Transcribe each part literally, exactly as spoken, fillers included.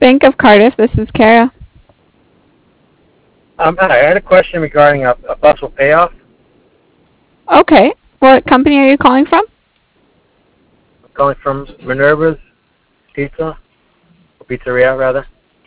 Bank of Cardiff. This is Kara. Um, hi, I had a question regarding a, a possible payoff. Okay. What company are you calling from? I'm calling from Minerva's Pizza, or Pizzeria, rather.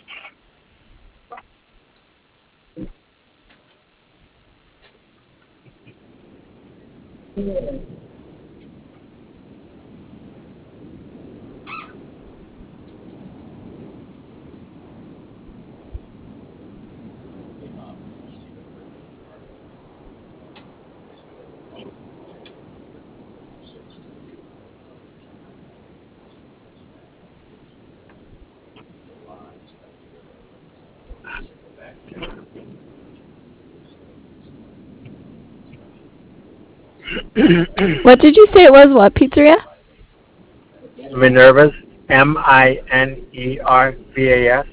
What did you say it was? What pizzeria? Minerva's, M I N E R V A S.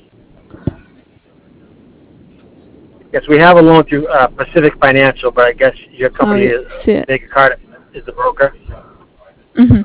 Yes, we have a loan through uh, Pacific Financial, but I guess your company Oh, is see it. Bank of Cardiff is the broker. Mhm.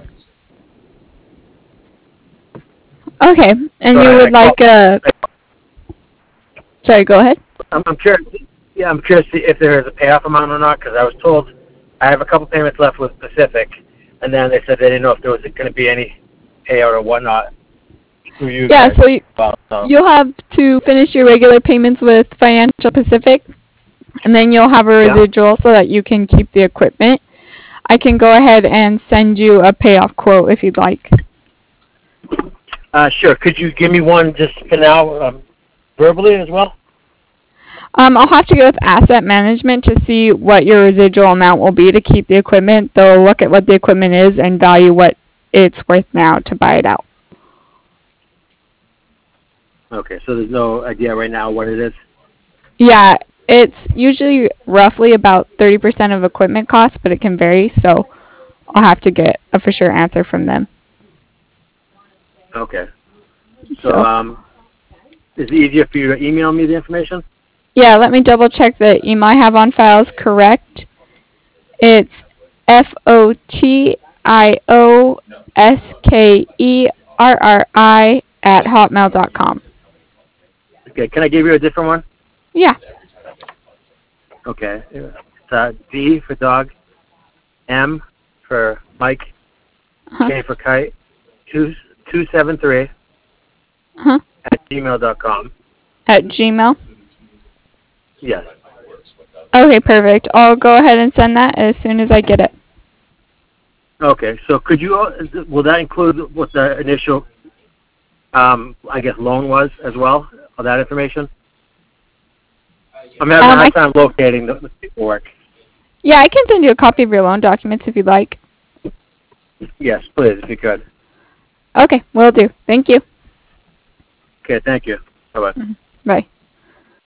Okay. And So you I, I would like call, a... Sorry, go ahead. I'm, I'm curious. Yeah, I'm curious to see if there is a payoff amount or not, because I was told I have a couple payments left with Pacific, and then they said they didn't know if there was going to be any payout or whatnot through you Yeah, guys. so you, Well, so, you'll have to finish your regular payments with Financial Pacific, and then you'll have a yeah. residual so that you can keep the equipment. I can go ahead and send you a payoff quote if you'd like. Uh, sure. Could you give me one just for now, um, verbally as well? Um, I'll have to go with asset management to see what your residual amount will be to keep the equipment. They'll look at what the equipment is and value what it's worth now to buy it out. Okay, so there's no idea right now what it is? Yeah, it's usually roughly about thirty percent of equipment cost, but it can vary, so I'll have to get a for sure answer from them. Okay. So, So, um, is it easier for you to email me the information? yeah, let me double check the email I have on file is correct. It's F O T I O S K E R R I at hotmail dot com. Okay, can I give you a different one? Yeah. Okay. It's uh, D for dog, M for Mike, Uh-huh. K for kite, two two seven three Uh-huh. at gmail dot com. At Gmail? Yes. Okay, perfect. I'll go ahead and send that as soon as I get it. Okay, so could you, uh, will that include what the initial, um, I guess, loan was as well, all that information? I'm having Um, a I, hard time locating the, the paperwork. yeah, I can send you a copy of your loan documents if you'd like. Yes, please, if you could. Okay, will do. Thank you. Okay, thank you. Bye-bye. Mhm. Bye.